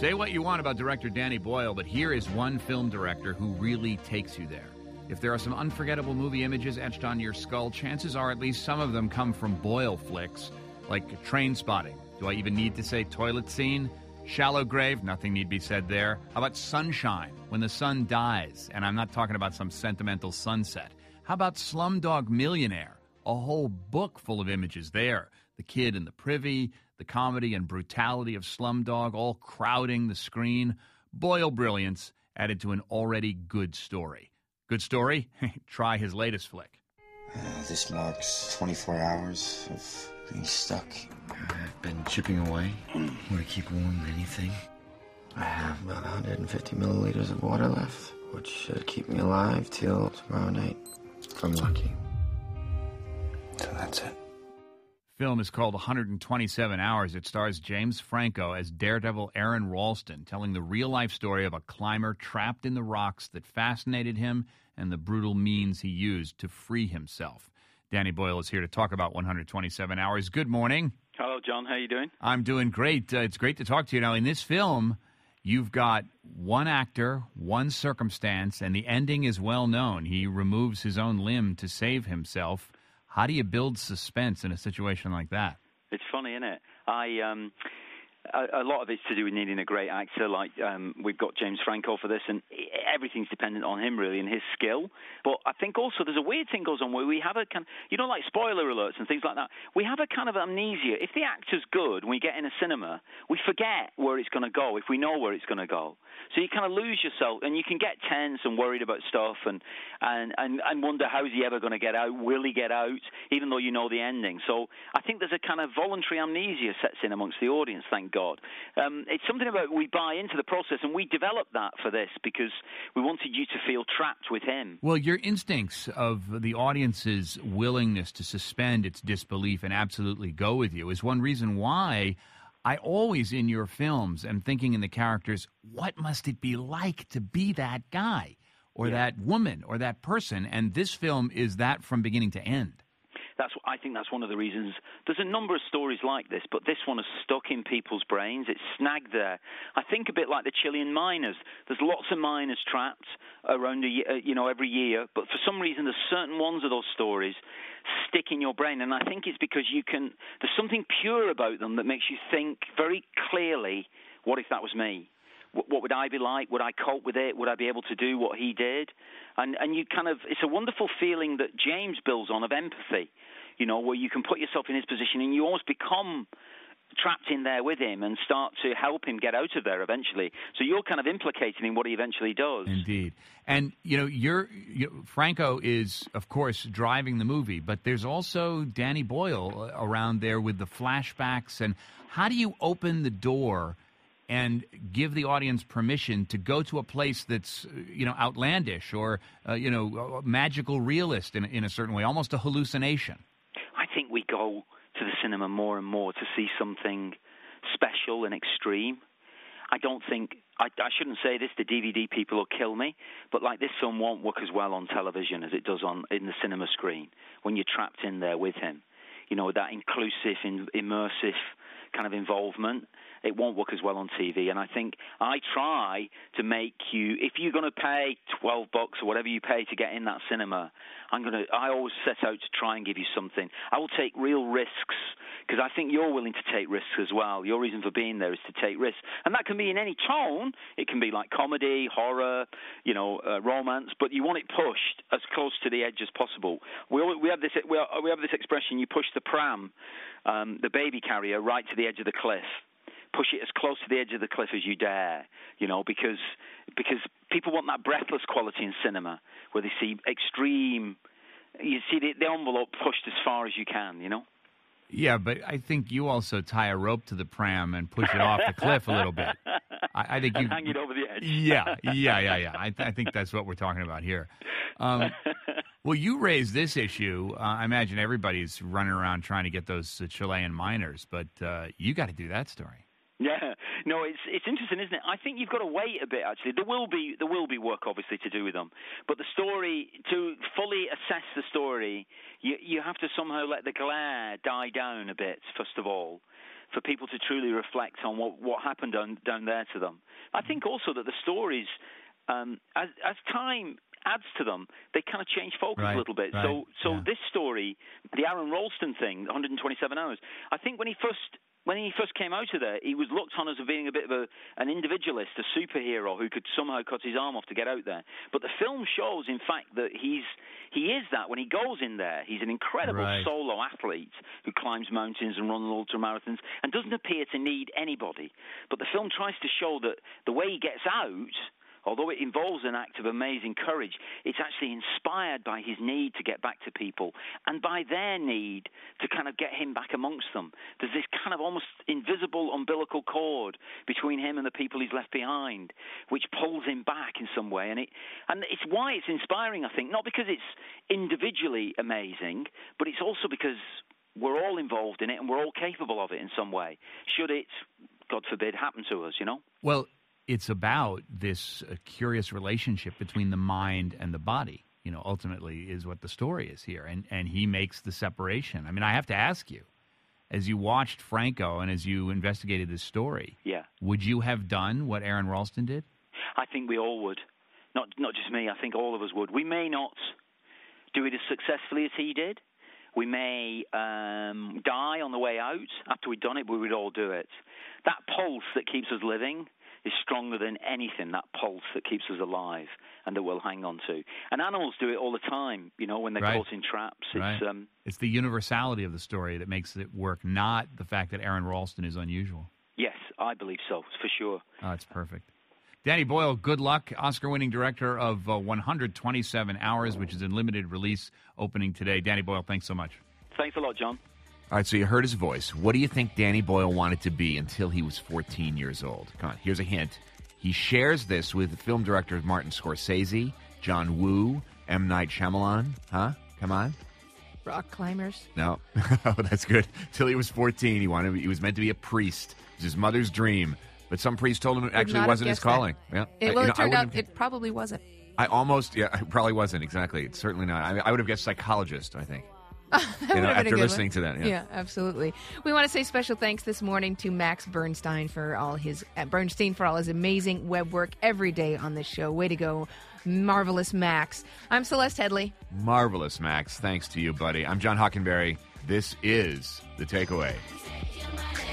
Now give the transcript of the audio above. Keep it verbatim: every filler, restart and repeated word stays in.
Say what you want about director Danny Boyle, but here is one film director who really takes you there. If there are some unforgettable movie images etched on your skull, chances are at least some of them come from Boyle flicks, like Train Spotting. Do I even need to say toilet scene? Shallow Grave, nothing need be said there. How about Sunshine, when the sun dies? And I'm not talking about some sentimental sunset. How about Slumdog Millionaire? A whole book full of images there. The kid in the privy, the comedy and brutality of Slumdog, all crowding the screen. Boyle brilliance added to an already good story. Good story? Try his latest flick. Uh, this marks twenty-four hours of being stuck. I've been chipping away. Want to keep warm anything? I have about one hundred fifty milliliters of water left, which should keep me alive till tomorrow night, if I'm lucky. So that's it. Film is called one hundred twenty-seven hours. It stars James Franco as daredevil Aaron Ralston, telling the real-life story of a climber trapped in the rocks that fascinated him and the brutal means he used to free himself. Danny Boyle is here to talk about one hundred twenty-seven hours. Good morning. Hello, John. How you doing? I'm doing great. Uh, it's great to talk to you. Now, in this film, you've got one actor, one circumstance, and the ending is well known. He removes his own limb to save himself. How do you build suspense in a situation like that? It's funny, isn't it? I um, a, a lot of it's to do with needing a great actor. Like um, we've got James Franco for this, and everything's dependent on him really and his skill. But I think also there's a weird thing goes on where we have a kind, you know, like spoiler alerts and things like that. We have a kind of amnesia. If the actor's good, when we get in a cinema, we forget where it's going to go. If we know where it's going to go, so you kind of lose yourself, and you can get tense and worried about stuff, and and and, and wonder how's he ever going to get out? Will he get out? Even though you know the ending. So I think there's a kind of voluntary amnesia sets in amongst the audience. Thank God. Um, it's something about we buy into the process, and we developed that for this because we wanted you to feel trapped with him. Well, your instincts of the audience's willingness to suspend its disbelief and absolutely go with you is one reason why I always, in your films, am thinking in the characters, what must it be like to be that guy or yeah. that woman or that person? And this film is that from beginning to end. That's, I think that's one of the reasons. There's a number of stories like this, but this one is stuck in people's brains. It's snagged there. I think a bit like the Chilean miners. There's lots of miners trapped around, a, you know, every year, but for some reason there's certain ones of those stories stick in your brain, and I think it's because you can. There's something pure about them that makes you think very clearly, what if that was me? What would I be like? Would I cope with it? Would I be able to do what he did? And and you kind of, it's a wonderful feeling that James builds on of empathy, you know, where you can put yourself in his position and you almost become trapped in there with him and start to help him get out of there eventually. So you're kind of implicating in what he eventually does. Indeed. And, you know, you're, you, Franco is, of course, driving the movie, but there's also Danny Boyle around there with the flashbacks. And how do you open the door and give the audience permission to go to a place that's, you know, outlandish or, uh, you know, magical realist in, in a certain way, almost a hallucination? I think we go to the cinema more and more to see something special and extreme. I don't think, I, I shouldn't say this, the D V D people will kill me, but like this film won't work as well on television as it does on in the cinema screen when you're trapped in there with him. You know, that inclusive, in, immersive kind of involvement. It won't work as well on T V. And I think I try to make you, if you're going to pay twelve bucks or whatever you pay to get in that cinema, I'm going to, I always set out to try and give you something. I will take real risks because I think you're willing to take risks as well. Your reason for being there is to take risks. And that can be in any tone. It can be like comedy, horror, you know, uh, romance, but you want it pushed as close to the edge as possible. We always, we have this we, are, we have this expression, you push the pram, um, the baby carrier, right to the edge of the cliff. Push it as close to the edge of the cliff as you dare, you know, because because people want that breathless quality in cinema where they see extreme, you see the, the envelope pushed as far as you can, you know? Yeah, but I think you also tie a rope to the pram and push it off the cliff a little bit. I, I think and you hang it over the edge. Yeah, yeah, yeah, yeah. I, th- I think that's what we're talking about here. Um, well, you raised this issue. Uh, I imagine everybody's running around trying to get those uh, Chilean miners, but uh, you got to do that story. Yeah, no, it's it's interesting, isn't it? I think you've got to wait a bit. Actually, there will be there will be work, obviously, to do with them. But the story, to fully assess the story, you you have to somehow let the glare die down a bit. First of all, for people to truly reflect on what, what happened down, down there to them. I think also that the stories, um, as, as time adds to them, they kind of change focus right, a little bit. Right, so so yeah. this story, the Aaron Ralston thing, one hundred twenty-seven hours, I think when he first when he first came out of there, he was looked on as being a bit of a, an individualist, a superhero who could somehow cut his arm off to get out there. But the film shows, in fact, that he's he is that when he goes in there. He's an incredible right. solo athlete who climbs mountains and runs ultramarathons and doesn't appear to need anybody. But the film tries to show that the way he gets out, although it involves an act of amazing courage, it's actually inspired by his need to get back to people and by their need to kind of get him back amongst them. There's this kind of almost invisible umbilical cord between him and the people he's left behind, which pulls him back in some way. And it, and it's why it's inspiring, I think, not because it's individually amazing, but it's also because we're all involved in it and we're all capable of it in some way, should it, God forbid, happen to us, you know? Well, it's about this uh, curious relationship between the mind and the body, you know, ultimately is what the story is here. And, and he makes the separation. I mean, I have to ask you, as you watched Franco and as you investigated this story, yeah. would you have done what Aaron Ralston did? I think we all would. Not, not just me, I think all of us would. We may not do it as successfully as he did. We may um, die on the way out. After we'd done it, we would all do it. That pulse that keeps us living is stronger than anything, that pulse that keeps us alive and that we'll hang on to. And animals do it all the time, you know, when they're right. caught in traps. It's, right. um, it's the universality of the story that makes it work, not the fact that Aaron Ralston is unusual. Yes, I believe so, for sure. Oh, that's perfect. Danny Boyle, good luck. Oscar-winning director of uh, one hundred twenty-seven hours, which is in limited release opening today. Danny Boyle, thanks so much. Thanks a lot, John. All right, so you heard his voice. What do you think Danny Boyle wanted to be until he was fourteen years old? Come on, here's a hint. He shares this with film directors Martin Scorsese, John Woo, M. Night Shyamalan. Huh? Come on. Rock climbers. No. Oh, that's good. Till he was fourteen, he wanted. He was meant to be a priest. It was his mother's dream. But some priest told him it actually wasn't his calling. That. Yeah. It, well, I, it turned know, out it probably wasn't. I almost, yeah, it probably wasn't, exactly. It's certainly not. I, I would have guessed psychologist, I think. that you know, after been a good listening one. to that. Yeah. yeah, absolutely. We want to say special thanks this morning to Max Bernstein for all his uh, Bernstein for all his amazing web work every day on this show. Way to go, marvelous Max. I'm Celeste Headley. Marvelous, Max. Thanks to you, buddy. I'm John Hockenberry. This is The Takeaway.